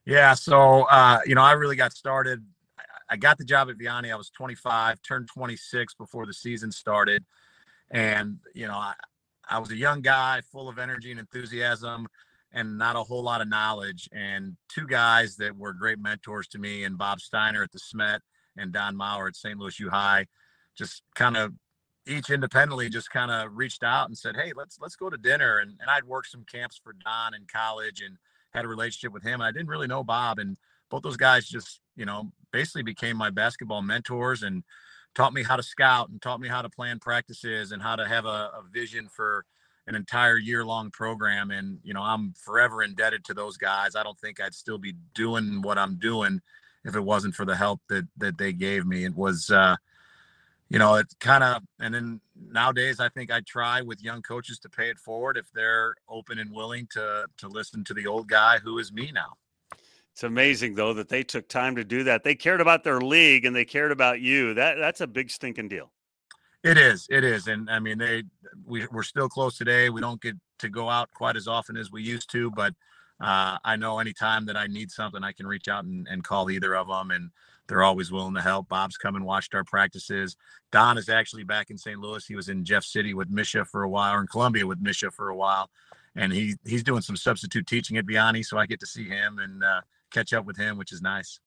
Yeah, so I really got started. I got the job at Vianney. I was 25, turned 26 before the season started, and I was a young guy, full of energy and enthusiasm, and not a whole lot of knowledge. And two guys that were great mentors to me, and Bob Steiner at the Smet and Don Maurer at St. Louis U High, just kind of each independently just kind of reached out and said, "Hey, let's go to dinner." And I'd worked some camps for Don in college and had a relationship with him. And I didn't really know Bob, and both those guys just basically became my basketball mentors and taught me how to scout and taught me how to plan practices and how to have a vision for an entire year-long program. And I'm forever indebted to those guys. I don't think I'd still be doing what I'm doing if it wasn't for the help that they gave me. It was it's kind of, and then nowadays I think I try with young coaches to pay it forward if they're open and willing to listen to the old guy who is me now. It's amazing though that they took time to do that. They cared about their league and they cared about you. That's a big stinking deal. It is, and I mean we're still close today. We don't get to go out quite as often as we used to, but I know anytime that I need something, I can reach out and call either of them, and they're always willing to help. Bob's come and watched our practices. Don is actually back in St. Louis. He was in Jeff City with Misha for a while, or in Columbia with Misha for a while, and he's doing some substitute teaching at Vianney, so I get to see him and catch up with him, which is nice.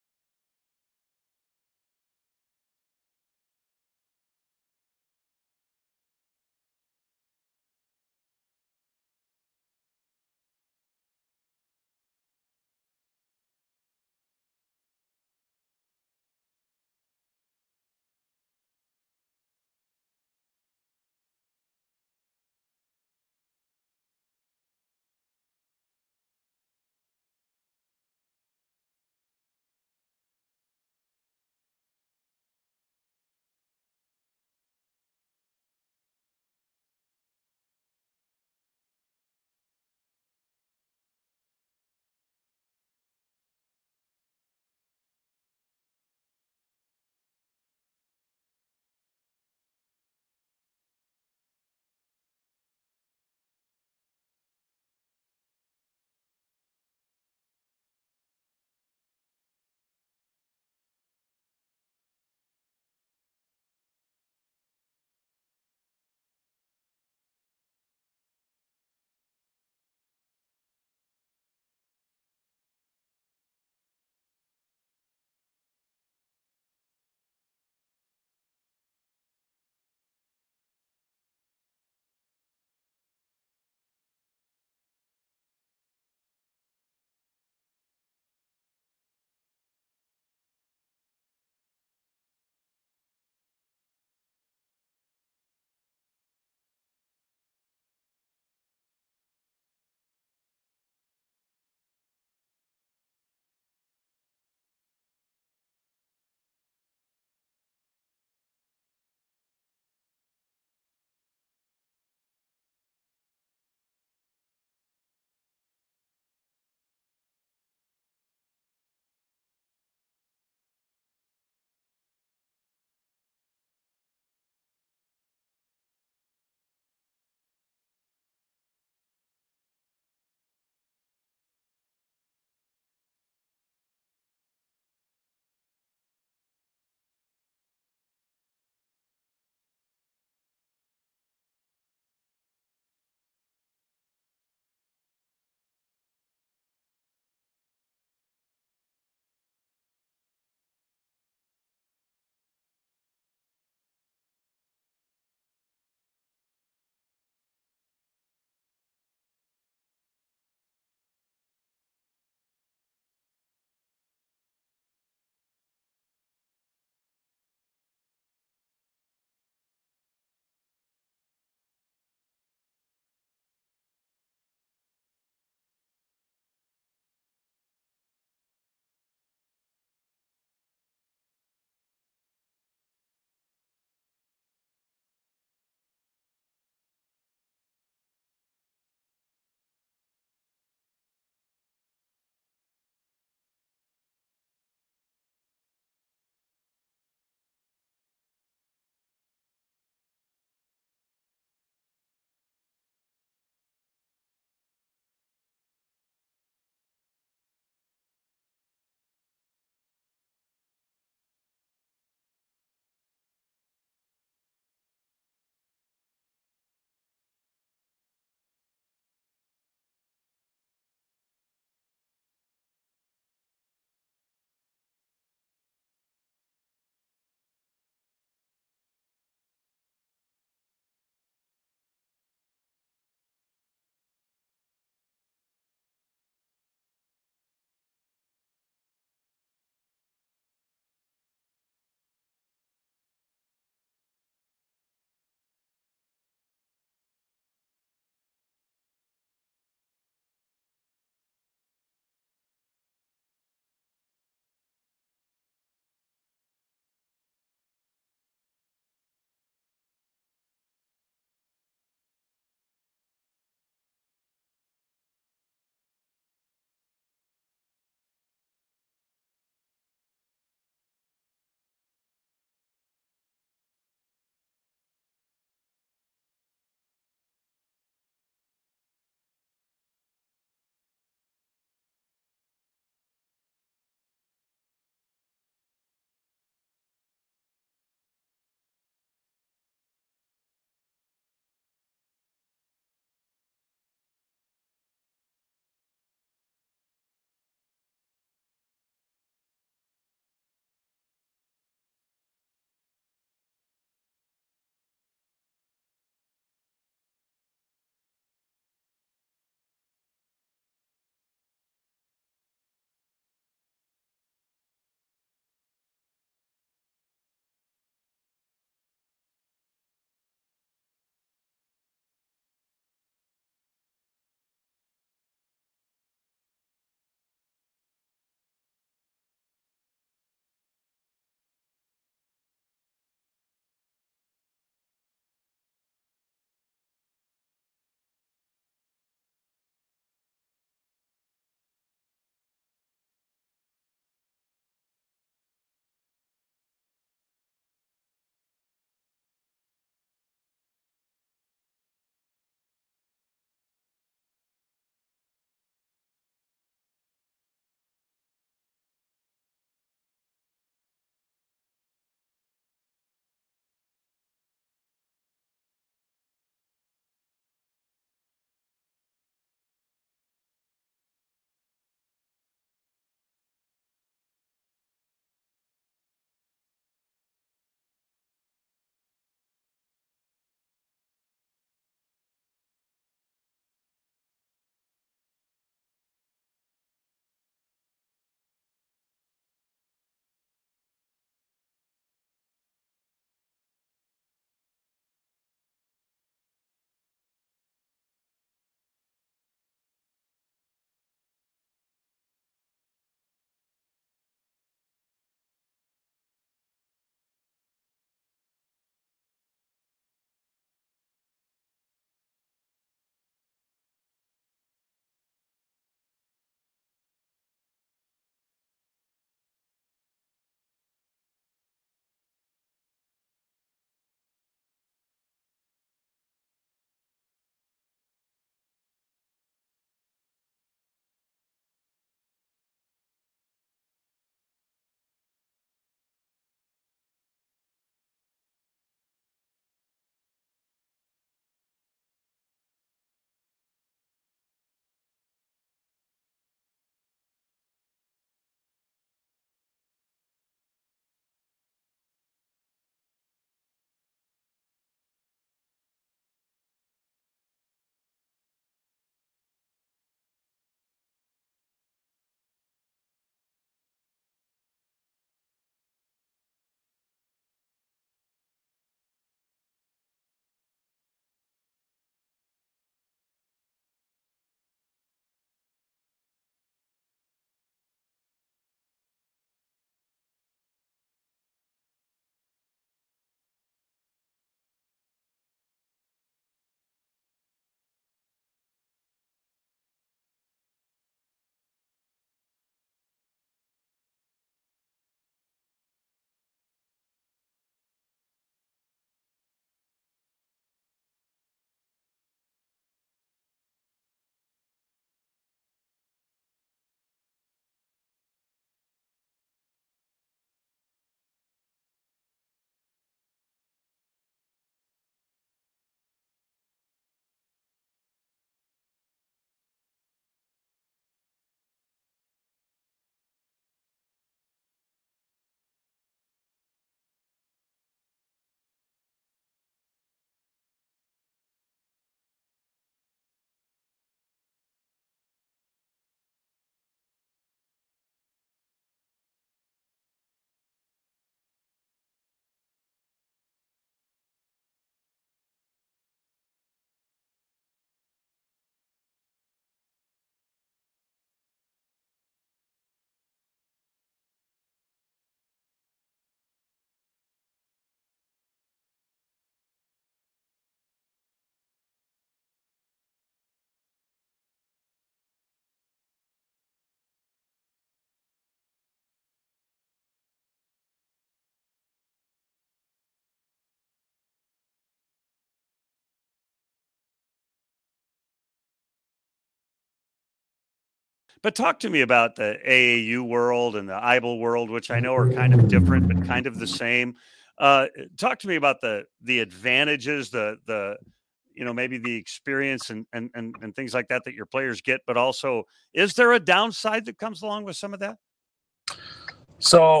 But talk to me about the AAU world and the IBL world, which I know are kind of different, but kind of the same. Talk to me about the advantages, maybe the experience and things like that your players get, but also is there a downside that comes along with some of that? So,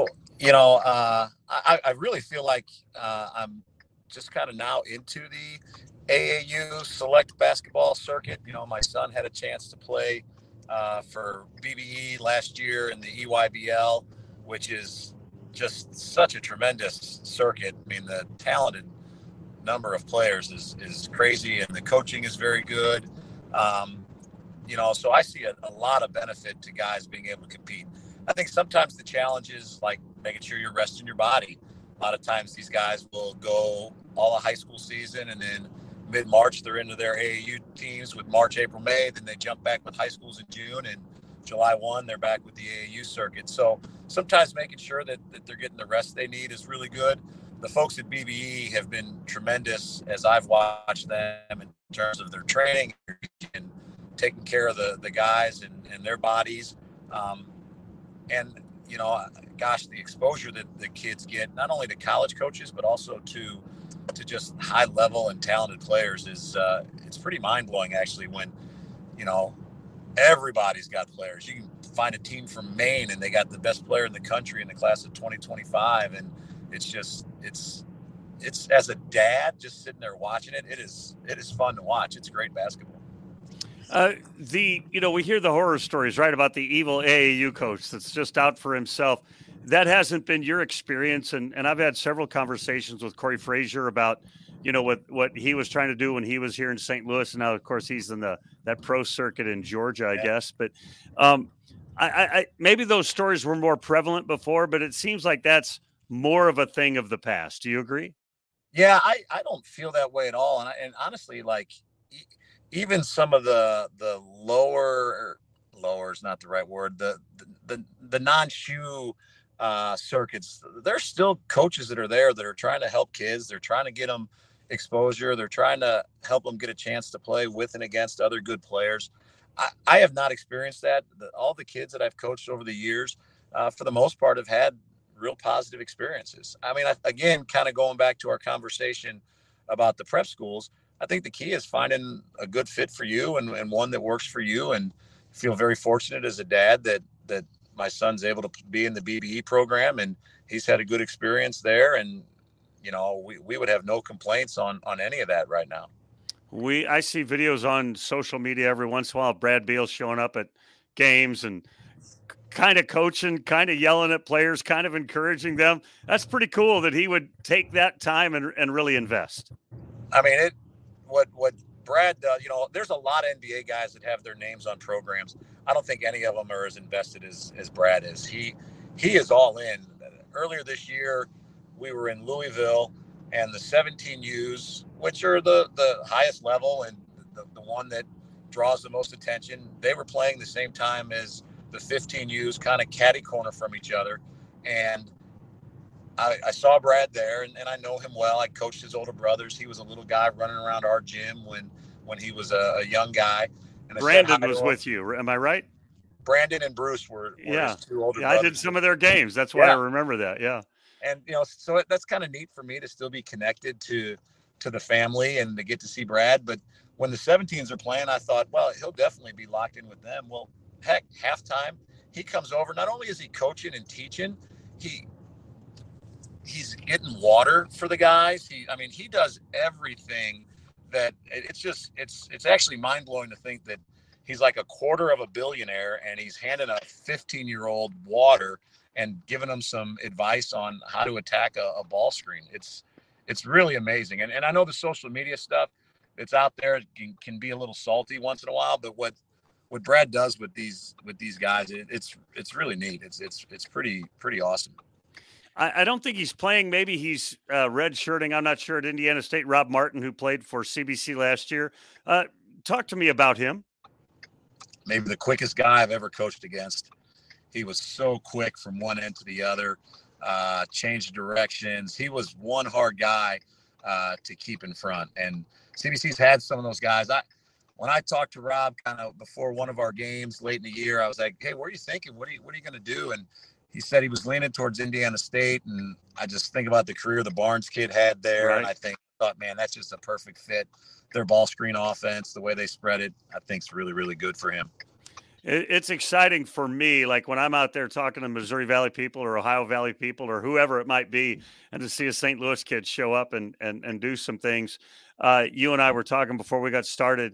I really feel like I'm just kind of now into the AAU select basketball circuit. My son had a chance to play for BBE last year in the EYBL, which is just such a tremendous circuit. I mean, the talented number of players is crazy, and the coaching is very good. So I see a lot of benefit to guys being able to compete. I think sometimes the challenge is like making sure you're resting your body. A lot of times these guys will go all a high school season, and then mid-March they're into their AAU teams with March, April, May. Then they jump back with high schools in June, and July 1 they're back with the AAU circuit. So sometimes making sure that they're getting the rest they need is really good. The folks at BBE have been tremendous as I've watched them in terms of their training and taking care of the guys and their bodies. The exposure that the kids get, not only to college coaches, but also to just high level and talented players is it's pretty mind blowing actually when, everybody's got players. You can find a team from Maine and they got the best player in the country in the class of 2025. And it's as a dad just sitting there watching it is fun to watch. It's great basketball. We hear the horror stories, right, about the evil AAU coach that's just out for himself. That hasn't been your experience. And I've had several conversations with Corey Frazier about, what he was trying to do when he was here in St. Louis. And now, of course, he's in that pro circuit in Georgia, I guess. But I maybe those stories were more prevalent before, but it seems like that's more of a thing of the past. Do you agree? Yeah, I don't feel that way at all. And honestly, like even some of the lower is not the right word, the non-shoe circuits, there's still coaches that are there that are trying to help kids. They're trying to get them exposure. They're trying to help them get a chance to play with and against other good players. I have not experienced that. All the kids that I've coached over the years, for the most part, have had real positive experiences. I mean, again, kind of going back to our conversation about the prep schools, I think the key is finding a good fit for you and one that works for you. And feel very fortunate as a dad that my son's able to be in the BBE program and he's had a good experience there. And, we would have no complaints on any of that right now. I see videos on social media every once in a while, Brad Beal showing up at games and kind of coaching, kind of yelling at players, kind of encouraging them. That's pretty cool that he would take that time and really invest. I mean, what Brad does, there's a lot of NBA guys that have their names on programs. I don't think any of them are as invested as Brad is. He is all in. Earlier this year, we were in Louisville, and the 17Us, which are the highest level and the one that draws the most attention, they were playing the same time as the 15Us, kind of catty corner from each other. And I saw Brad there, and I know him well. I coached his older brothers. He was a little guy running around our gym when he was a young guy. And Brandon was with you. Am I right? Brandon and Bruce were his two older brothers. I did some of their games. That's why I remember that. Yeah. And, so that's kind of neat for me to still be connected to the family and to get to see Brad. But when the 17s are playing, I thought, well, he'll definitely be locked in with them. Well, heck, halftime, he comes over. Not only is he coaching and teaching, he's getting water for the guys. He does everything that it's actually mind blowing to think that he's like a quarter of a billionaire and he's handing a 15-year-old water and giving them some advice on how to attack a ball screen. It's really amazing. And I know the social media stuff that's out there can be a little salty once in a while, but what Brad does with these guys, it's really neat. It's pretty awesome. I don't think he's playing. Maybe he's redshirting. I'm not sure at Indiana State. Rob Martin, who played for CBC last year. Talk to me about him. Maybe the quickest guy I've ever coached against. He was so quick from one end to the other, changed directions. He was one hard guy to keep in front. And CBC's had some of those guys. when I talked to Rob kind of before one of our games late in the year, I was like, hey, what are you thinking? What are you going to do? And he said he was leaning towards Indiana State. And I just think about the career the Barnes kid had there. Right. And I thought, man, that's just a perfect fit. Their ball screen offense, the way they spread it, I think is really, really good for him. It's exciting for me, like when I'm out there talking to Missouri Valley people or Ohio Valley people or whoever it might be, and to see a St. Louis kid show up and do some things. You and I were talking before we got started,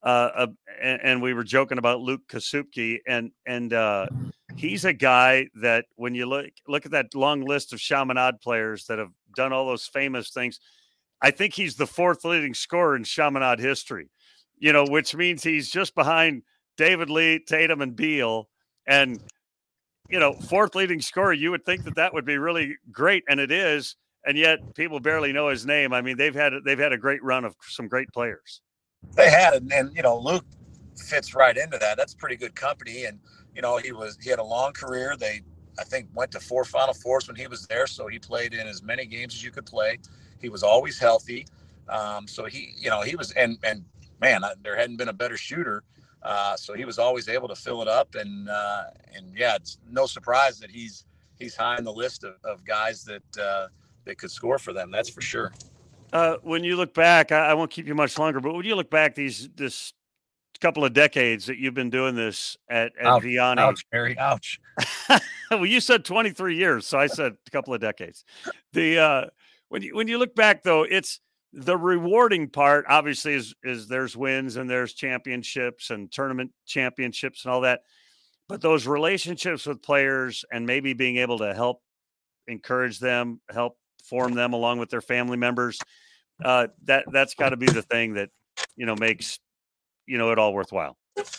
and we were joking about Luke Kasubke, and he's a guy that when you look at that long list of Chaminade players that have done all those famous things, I think he's the fourth leading scorer in Chaminade history. Which means he's just behind David Lee, Tatum, and Beal, and fourth leading scorer. You would think that would be really great, and it is, and yet people barely know his name. I mean, they've had a great run of some great players. They had, and Luke fits right into that. That's pretty good company, and he had a long career. They, I think, went to 4 Final Fours when he was there, so he played in as many games as you could play. He was always healthy, so he was, and man, there hadn't been a better shooter. So he was always able to fill it up, and yeah, it's no surprise that he's high on the list of guys that could score for them. That's for sure. When you look back, I won't keep you much longer, but when you look back this couple of decades that you've been doing this at Vianney, ouch, Barry, ouch. Well, you said 23 years, so I said a couple of decades. When you look back though, it's the rewarding part, obviously, is there's wins and there's championships and tournament championships and all that. But those relationships with players and maybe being able to help encourage them, help form them along with their family members, that's got to be the thing that makes it all worthwhile.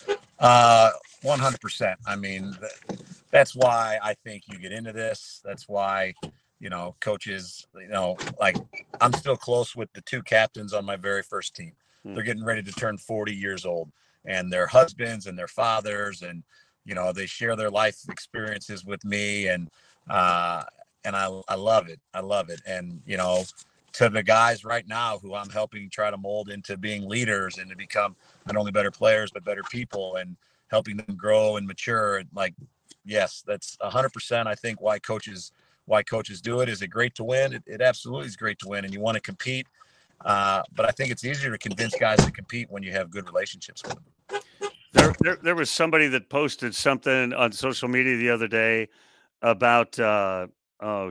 100%. I mean, that's why I think you get into this. That's why coaches, like I'm still close with the 2 captains on my very first team. They're getting ready to turn 40 years old, and their husbands and their fathers, and they share their life experiences with me, and I love it. I love it. And to the guys right now who I'm helping try to mold into being leaders and to become not only better players but better people, and helping them grow and mature, like, yes, that's 100%. I think why coaches do it. Is it great to win? It absolutely is great to win, and you want to compete. But I think it's easier to convince guys to compete when you have good relationships with them. There was somebody that posted something on social media the other day about now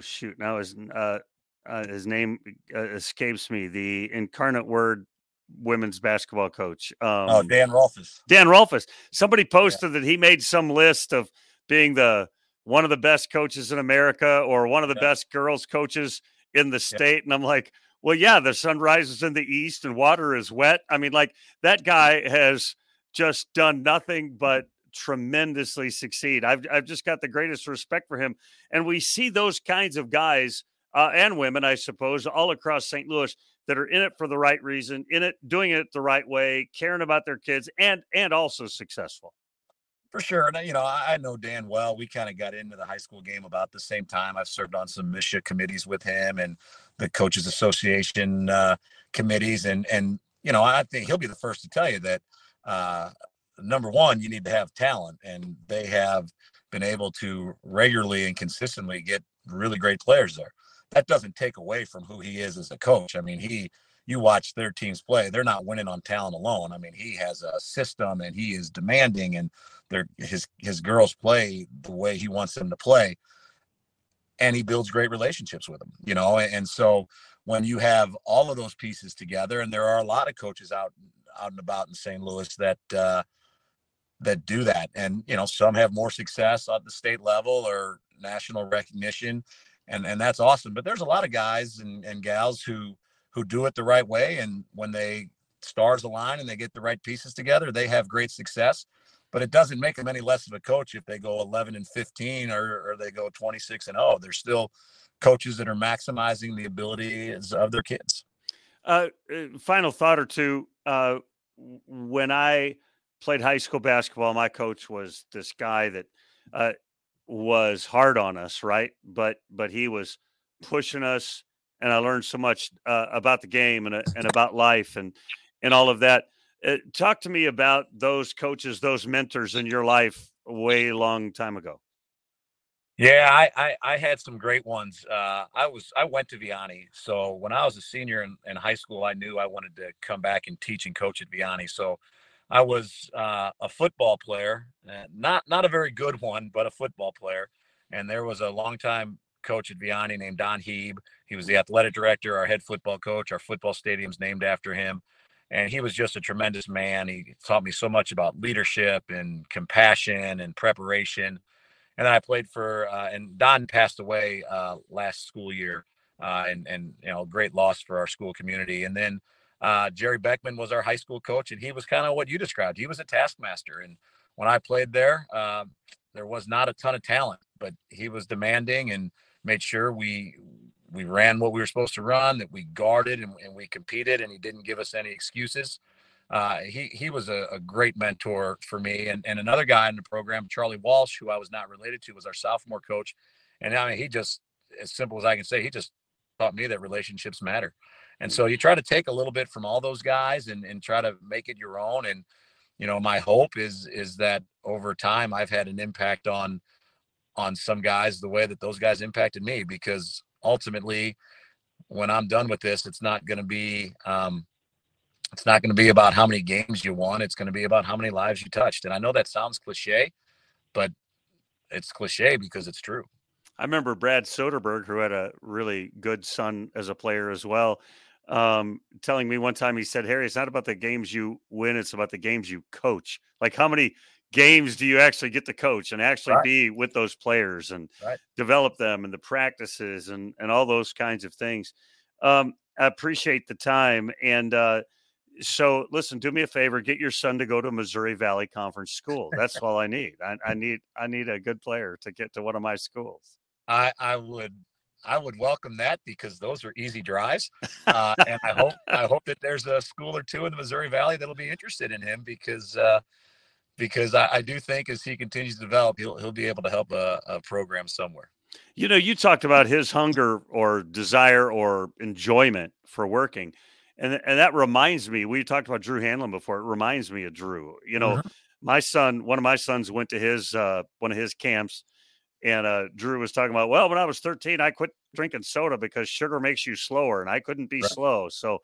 his name escapes me. The Incarnate Word women's basketball coach. Dan Rolfes. Dan Rolfes. Somebody posted that he made some list of being one of the best coaches in America or one of the best girls coaches in the state. And I'm like, well, yeah, the sun rises in the east and water is wet. I mean, like, that guy has just done nothing but tremendously succeed. I've just got the greatest respect for him. And we see those kinds of guys and women, I suppose, all across St. Louis that are in it for the right reason, doing it the right way, caring about their kids, and also successful. For sure. And, I know Dan well. We kind of got into the high school game about the same time. I've served on some MSHSAA committees with him and the Coaches Association committees. And I think he'll be the first to tell you that, number one, you need to have talent. And they have been able to regularly and consistently get really great players there. That doesn't take away from who he is as a coach. I mean, you watch their teams play, they're not winning on talent alone. I mean, he has a system, and he is demanding, and his girls play the way he wants them to play, and he builds great relationships with them, and so when you have all of those pieces together, and there are a lot of coaches out and about in St. Louis that do that, and some have more success at the state level or national recognition, and that's awesome. But there's a lot of guys and gals who do it the right way, and when they stars align and they get the right pieces together, they have great success. But it doesn't make them any less of a coach if they go 11-15 or they go 26-0. They're still coaches that are maximizing the abilities of their kids. Final thought or two. When I played high school basketball, my coach was this guy that was hard on us, right? But he was pushing us, and I learned so much about the game and about life and all of that. Talk to me about those coaches, those mentors in your life way long time ago. Yeah, I had some great ones. I went to Vianney, so when I was a senior in high school, I knew I wanted to come back and teach and coach at Vianney. So I was a football player, not a very good one, but a football player. And there was a longtime coach at Vianney named Don Heeb. He was the athletic director, our head football coach. Our football stadium's named after him. And he was just a tremendous man. He taught me so much about leadership and compassion and preparation. And then I played for, and Don passed away last school year, and great loss for our school community. And then Jerry Beckman was our high school coach, and he was kind of what you described. He was a taskmaster, and when I played there was not a ton of talent, but he was demanding and made sure we ran what we were supposed to run, that we guarded and we competed, and he didn't give us any excuses. He was a great mentor for me. And another guy in the program, Charlie Walsh, who I was not related to, was our sophomore coach. And I mean, he just, as simple as I can say, he just taught me that relationships matter. And so you try to take a little bit from all those guys and try to make it your own. And, my hope is that over time I've had an impact on some guys the way that those guys impacted me, because ultimately when I'm done with this, it's not going to be, about how many games you won. It's going to be about how many lives you touched. And I know that sounds cliche, but it's cliche because it's true. I remember Brad Soderberg, who had a really good son as a player as well, telling me one time, he said, Harry, it's not about the games you win. It's about the games you coach. Like, how many games do you actually get to coach and actually be with those players and develop them and the practices and all those kinds of things. I appreciate the time. And, so listen, do me a favor, get your son to go to Missouri Valley Conference school. That's all I need. I need a good player to get to one of my schools. I would welcome that, because those are easy drives. And I hope that there's a school or two in the Missouri Valley that'll be interested in him, because I do think as he continues to develop, he'll be able to help a program somewhere. You talked about his hunger or desire or enjoyment for working. And that reminds me, we talked about Drew Hanlon before. It reminds me of Drew. My son, one of my sons went to his one of his camps, and Drew was talking about, well, when I was 13, I quit drinking soda because sugar makes you slower, and I couldn't be slow. So,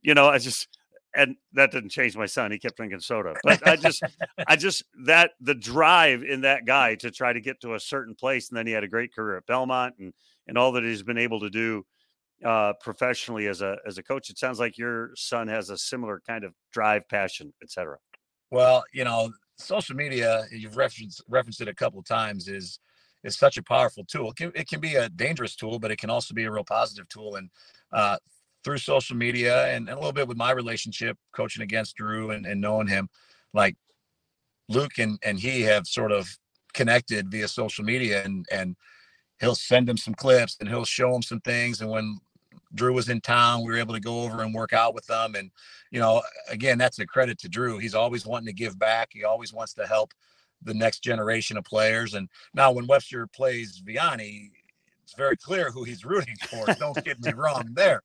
and that didn't change my son. He kept drinking soda. But I just that the drive in that guy to try to get to a certain place, and then he had a great career at Belmont and all that he's been able to do professionally as a coach. It sounds like your son has a similar kind of drive, passion, etc. Well, social media, you've referenced it a couple of times, is such a powerful tool. It can be a dangerous tool, but it can also be a real positive tool. And through social media and a little bit with my relationship coaching against Drew and knowing him, like Luke and he have sort of connected via social media, and he'll send him some clips and he'll show him some things. And when Drew was in town, we were able to go over and work out with them. And, again, that's a credit to Drew. He's always wanting to give back. He always wants to help the next generation of players. And now when Webster plays Vianney, it's very clear who he's rooting for. Don't get me wrong there.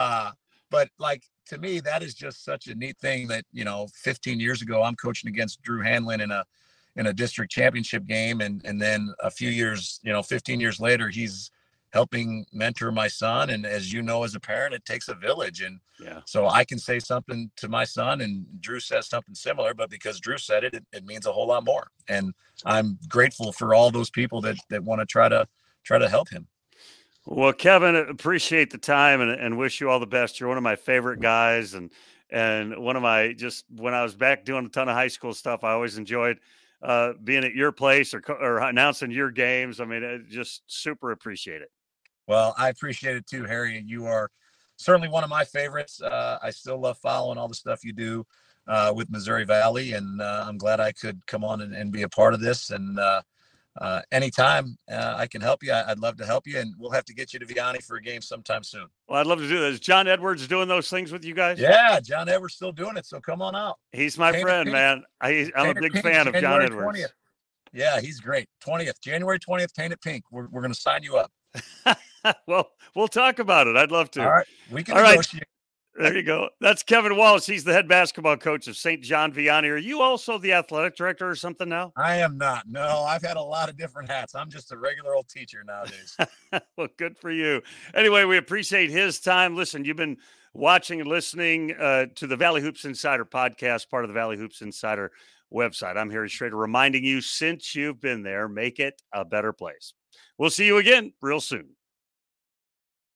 But like, to me, that is just such a neat thing that, 15 years ago, I'm coaching against Drew Hanlon in a district championship game. And then a few years, 15 years later, he's helping mentor my son. And as as a parent, it takes a village. And so I can say something to my son and Drew says something similar, but because Drew said it, it means a whole lot more. And I'm grateful for all those people that want to try to help him. Well, Kevin, appreciate the time and wish you all the best. You're one of my favorite guys. And one of my, just when I was back doing a ton of high school stuff, I always enjoyed being at your place or announcing your games. I mean, just super appreciate it. Well, I appreciate it too, Harry. You are certainly one of my favorites. I still love following all the stuff you do with Missouri Valley, and I'm glad I could come on and be a part of this. And anytime I can help you, I'd love to help you, and we'll have to get you to Vianney for a game sometime soon. Well, I'd love to do this. Is John Edwards doing those things with you guys? Yeah, John Edwards still doing it, so come on out. He's my friend, man. I'm a big fan of John Edwards. 20th. Yeah, he's great. January 20th, Paint It Pink. We're going to sign you up. Well, we'll talk about it. I'd love to. All right. We can negotiate. There you go. That's Kevin Wallace. He's the head basketball coach of St. John Vianney. Are you also the athletic director or something now? I am not. No, I've had a lot of different hats. I'm just a regular old teacher nowadays. Well, good for you. Anyway, we appreciate his time. Listen, you've been watching and listening to the Valley Hoops Insider podcast, part of the Valley Hoops Insider website. I'm Harry Schrader reminding you, since you've been there, make it a better place. We'll see you again real soon.